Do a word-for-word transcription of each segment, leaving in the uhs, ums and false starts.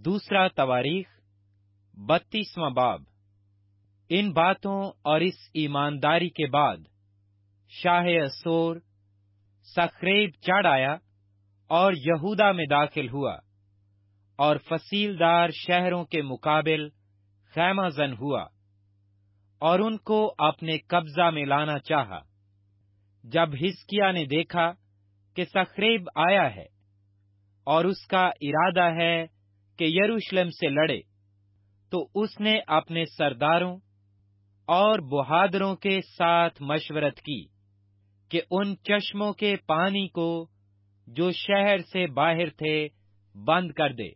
دوسرا تواریخ بتیسواں باب۔ ان باتوں اور اس ایمانداری کے بعد شاہ اسور سخریب چڑھ آیا اور یہودا میں داخل ہوا اور فصیلدار شہروں کے مقابل خیمہ زن ہوا اور ان کو اپنے قبضہ میں لانا چاہا۔ جب حزقیہ نے دیکھا کہ سخریب آیا ہے اور اس کا ارادہ ہے کہ یروشلم سے لڑے، تو اس نے اپنے سرداروں اور بہادروں کے ساتھ مشورت کی کہ ان چشموں کے پانی کو جو شہر سے باہر تھے بند کر دے،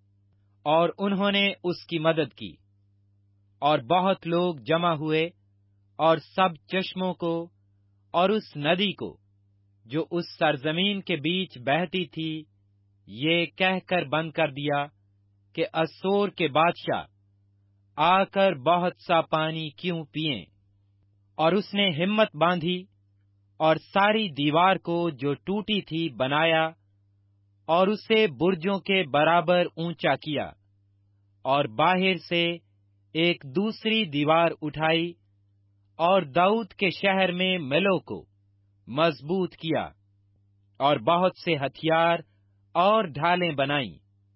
اور انہوں نے اس کی مدد کی، اور بہت لوگ جمع ہوئے اور سب چشموں کو اور اس ندی کو جو اس سرزمین کے بیچ بہتی تھی یہ کہہ کر بند کر دیا کہ اسور کے بادشاہ آ کر بہت سا پانی کیوں پئیں۔ اور اس نے ہمت باندھی اور ساری دیوار کو جو ٹوٹی تھی بنایا اور اسے برجوں کے برابر اونچا کیا، اور باہر سے ایک دوسری دیوار اٹھائی اور داؤد کے شہر میں ملوں کو مضبوط کیا، اور بہت سے ہتھیار اور ڈھالیں بنائیں،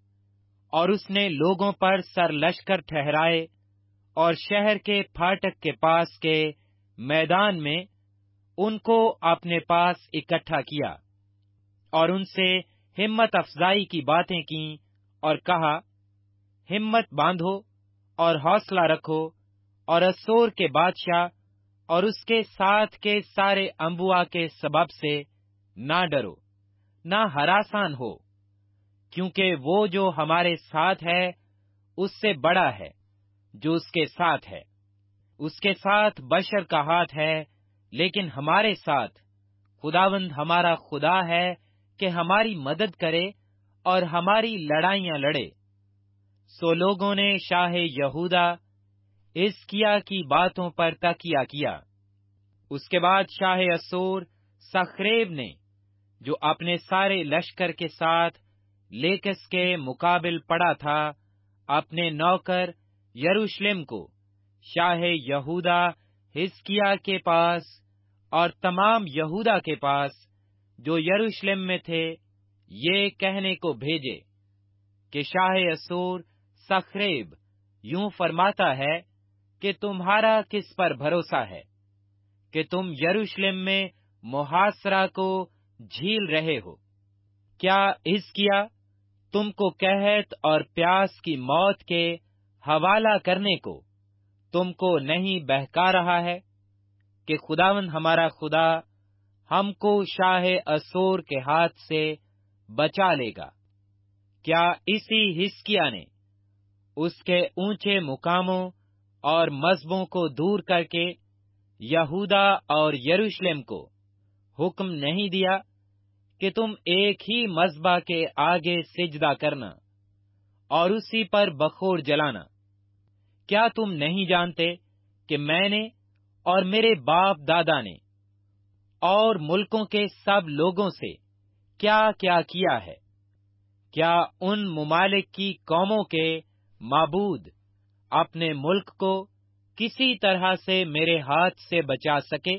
اور اس نے لوگوں پر سر لشکر ٹھہرائے اور شہر کے پھاٹک کے پاس کے میدان میں ان کو اپنے پاس اکٹھا کیا، اور ان سے ہمت افزائی کی باتیں کیں اور کہا، ہمت باندھو اور حوصلہ رکھو، اور اسور کے بادشاہ اور اس کے ساتھ کے سارے انبوا کے سبب سے نہ ڈرو نہ ہراساں ہو، کیونکہ وہ جو ہمارے ساتھ ہے اس سے بڑا ہے جو اس کے ساتھ ہے۔ اس کے ساتھ بشر کا ہاتھ ہے، لیکن ہمارے ساتھ خداوند ہمارا خدا ہے کہ ہماری مدد کرے اور ہماری لڑائیاں لڑے۔ سو لوگوں نے شاہ یہودا حزقیہ کی باتوں پر تکیہ کیا۔ اس کے بعد شاہ اسور سخریب نے، جو اپنے سارے لشکر کے ساتھ لیکس کے مقابل پڑا تھا، اپنے نوکر یروشلم کو شاہ یہودا حزقیہ کے پاس اور تمام یہودا کے پاس جو یروشلم میں تھے یہ کہنے کو بھیجے کہ شاہ اسور سخریب یوں فرماتا ہے کہ تمہارا کس پر بھروسہ ہے کہ تم یروشلم میں محاصرہ کو جھیل رہے ہو؟ کیا حزقیہ تم کو قحط اور پیاس کی موت کے حوالہ کرنے کو تم کو نہیں بہکا رہا ہے کہ خداوند ہمارا خدا ہم کو شاہ اسور کے ہاتھ سے بچا لے گا؟ کیا اسی حزقیہ نے اس کے اونچے مقاموں اور مذہبوں کو دور کر کے یہودا اور یروشلم کو حکم نہیں دیا کہ تم ایک ہی مذبح کے آگے سجدہ کرنا اور اسی پر بخور جلانا؟ کیا تم نہیں جانتے کہ میں نے اور میرے باپ دادا نے اور ملکوں کے سب لوگوں سے کیا کیا کیا ہے؟ کیا ان ممالک کی قوموں کے معبود اپنے ملک کو کسی طرح سے میرے ہاتھ سے بچا سکے؟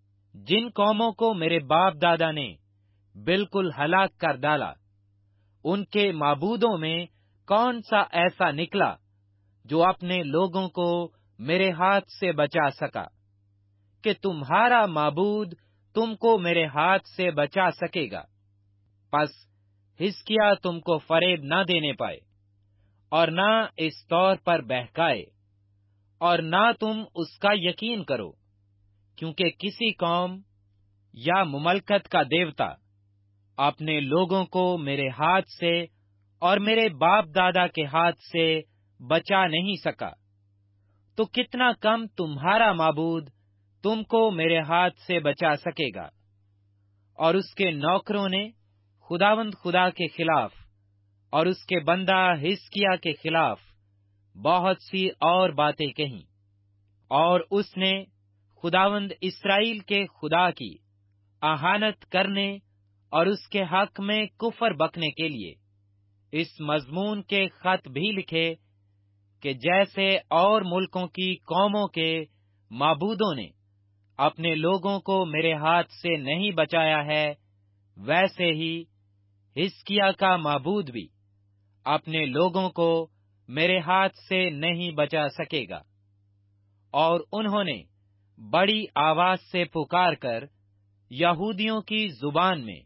جن قوموں کو میرے باپ دادا نے بالکل ہلاک کر ڈالا، ان کے معبودوں میں کون سا ایسا نکلا جو اپنے لوگوں کو میرے ہاتھ سے بچا سکا کہ تمہارا معبود تم کو میرے ہاتھ سے بچا سکے گا؟ پس حزقیہ تم کو فریب نہ دینے پائے اور نہ اس طور پر بہکائے، اور نہ تم اس کا یقین کرو، کیونکہ کسی قوم یا مملکت کا دیوتا اپنے لوگوں کو میرے ہاتھ سے اور میرے باپ دادا کے ہاتھ سے بچا نہیں سکا، تو کتنا کم تمہارا معبود تم کو میرے ہاتھ سے بچا سکے گا۔ اور اس کے نوکروں نے خداوند خدا کے خلاف اور اس کے بندہ حزقیہ کے خلاف بہت سی اور باتیں کہیں، اور اس نے خداوند اسرائیل کے خدا کی اہانت کرنے اور اس کے حق میں کفر بکنے کے لیے اس مضمون کے خط بھی لکھے کہ جیسے اور ملکوں کی قوموں کے معبودوں نے اپنے لوگوں کو میرے ہاتھ سے نہیں بچایا ہے، ویسے ہی حزقیاہ کا معبود بھی اپنے لوگوں کو میرے ہاتھ سے نہیں بچا سکے گا۔ اور انہوں نے بڑی آواز سے پکار کر یہودیوں کی زبان میں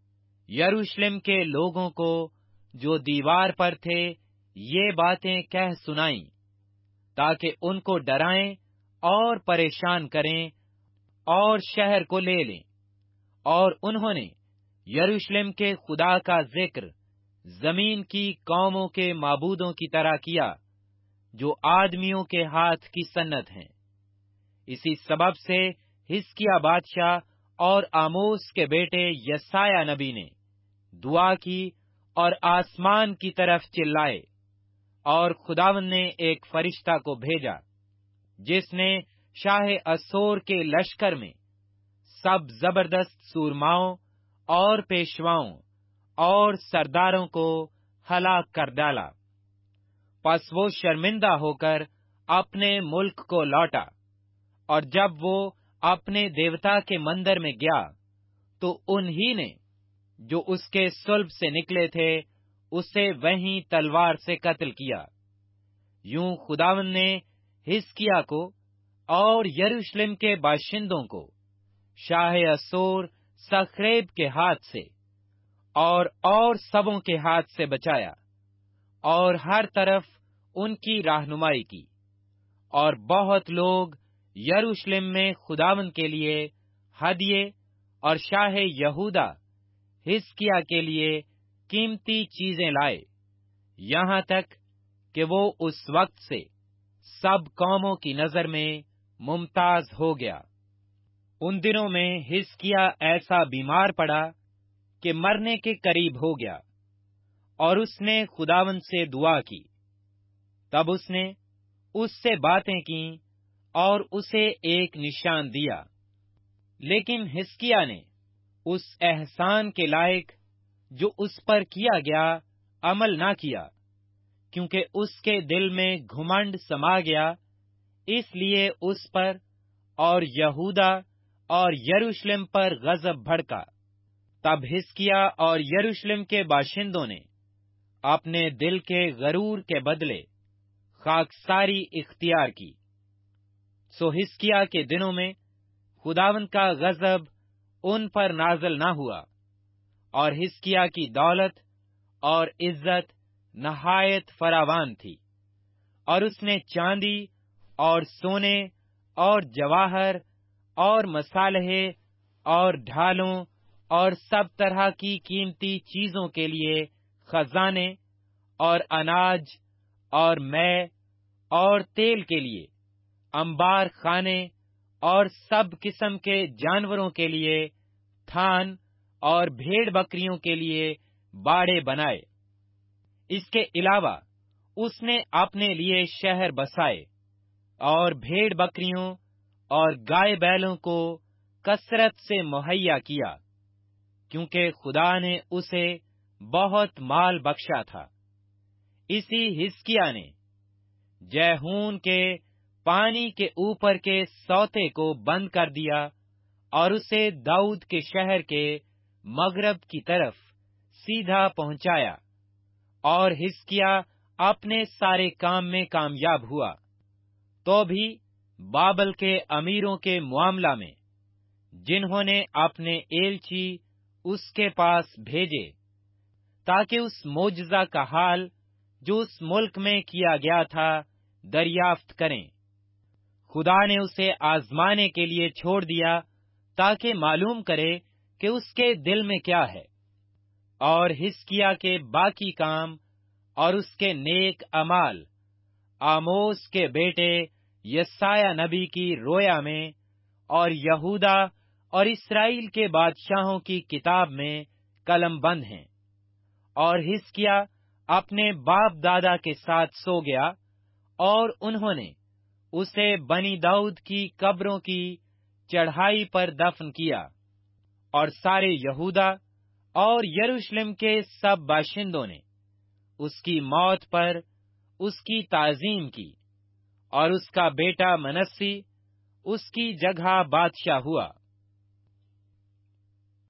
یروشلم کے لوگوں کو جو دیوار پر تھے یہ باتیں کہہ سنائیں، تاکہ ان کو ڈرائیں اور پریشان کریں اور شہر کو لے لیں۔ اور انہوں نے یروشلم کے خدا کا ذکر زمین کی قوموں کے معبودوں کی طرح کیا جو آدمیوں کے ہاتھ کی صنعت ہیں۔ اسی سبب سے حزقیاہ بادشاہ اور آموس کے بیٹے یسایہ نبی نے دعا کی اور آسمان کی طرف چلائے، اور خداوند نے ایک فرشتہ کو بھیجا جس نے شاہ اسور کے لشکر میں سب زبردست سورماؤں اور پیشواؤں اور سرداروں کو ہلاک کر ڈالا۔ پس وہ شرمندہ ہو کر اپنے ملک کو لوٹا، اور جب وہ اپنے دیوتا کے مندر میں گیا تو انہی نے جو اس کے صلب سے نکلے تھے اسے وہیں تلوار سے قتل کیا۔ یوں خداوند نے حزقیاہ کو اور یروشلم کے باشندوں کو شاہ اسور سنخریب کے ہاتھ سے اور اور سبوں کے ہاتھ سے بچایا، اور ہر طرف ان کی رہنمائی کی، اور بہت لوگ یروشلم میں خداوند کے لیے ہدیے اور شاہ یہودا حزقیاہ کے لیے قیمتی چیزیں لائے، یہاں تک کہ وہ اس وقت سے سب قوموں کی نظر میں ممتاز ہو گیا۔ ان دنوں میں حزقیاہ ایسا بیمار پڑا کہ مرنے کے قریب ہو گیا، اور اس نے خداوند سے دعا کی۔ تب اس نے اس سے باتیں کیں اور اسے ایک نشان دیا، لیکن حزقیاہ نے اس احسان کے لائق جو اس پر کیا گیا عمل نہ کیا، کیونکہ اس کے دل میں گھمنڈ سما گیا، اس لیے اس پر اور یہودا اور یروشلم پر غضب بھڑکا۔ تب حزقیاہ اور یروشلم کے باشندوں نے اپنے دل کے غرور کے بدلے خاکساری اختیار کی۔ سو حزقیاہ کے دنوں میں خداوند کا غضب ان پر نازل نہ ہوا، اور حزقیاہ کی دولت اور عزت نہایت فراوان تھی، اور اس نے چاندی اور سونے اور جواہر اور مصالحے اور ڈھالوں اور سب طرح کی قیمتی چیزوں کے لیے خزانے اور اناج اور مے اور تیل کے لیے انبار خانے اور سب قسم کے جانوروں کے لیے تھان اور بھیڑ بکریوں کے لیے باڑے بنائے۔ اس کے علاوہ اس نے اپنے لیے شہر بسائے اور بھیڑ بکریوں اور گائے بیلوں کو کثرت سے مہیا کیا، کیونکہ خدا نے اسے بہت مال بخشا تھا۔ اسی حزقیاہ نے جیہون کے پانی کے اوپر کے سوتے کو بند کر دیا اور اسے داؤد کے شہر کے مغرب کی طرف سیدھا پہنچایا، اور حزقیاہ اپنے سارے کام میں کامیاب ہوا۔ تو بھی بابل کے امیروں کے معاملہ میں جنہوں نے اپنے ایلچی اس کے پاس بھیجے تاکہ اس معجزہ کا حال جو اس ملک میں کیا گیا تھا دریافت کریں، خدا نے اسے آزمانے کے لیے چھوڑ دیا تاکہ معلوم کرے کہ اس کے دل میں کیا ہے۔ اور حزقیاہ کے باقی کام اور اس کے نیک اعمال آموس کے بیٹے یسایہ نبی کی رویا میں اور یہودا اور اسرائیل کے بادشاہوں کی کتاب میں قلم بند ہیں۔ اور حزقیاہ اپنے باپ دادا کے ساتھ سو گیا، اور انہوں نے اسے بنی داؤد کی قبروں کی چڑھائی پر دفن کیا، اور سارے یہودا اور یروشلم کے سب باشندوں نے اس کی موت پر اس کی تعظیم کی، اور اس کا بیٹا منسی اس کی جگہ بادشاہ ہوا۔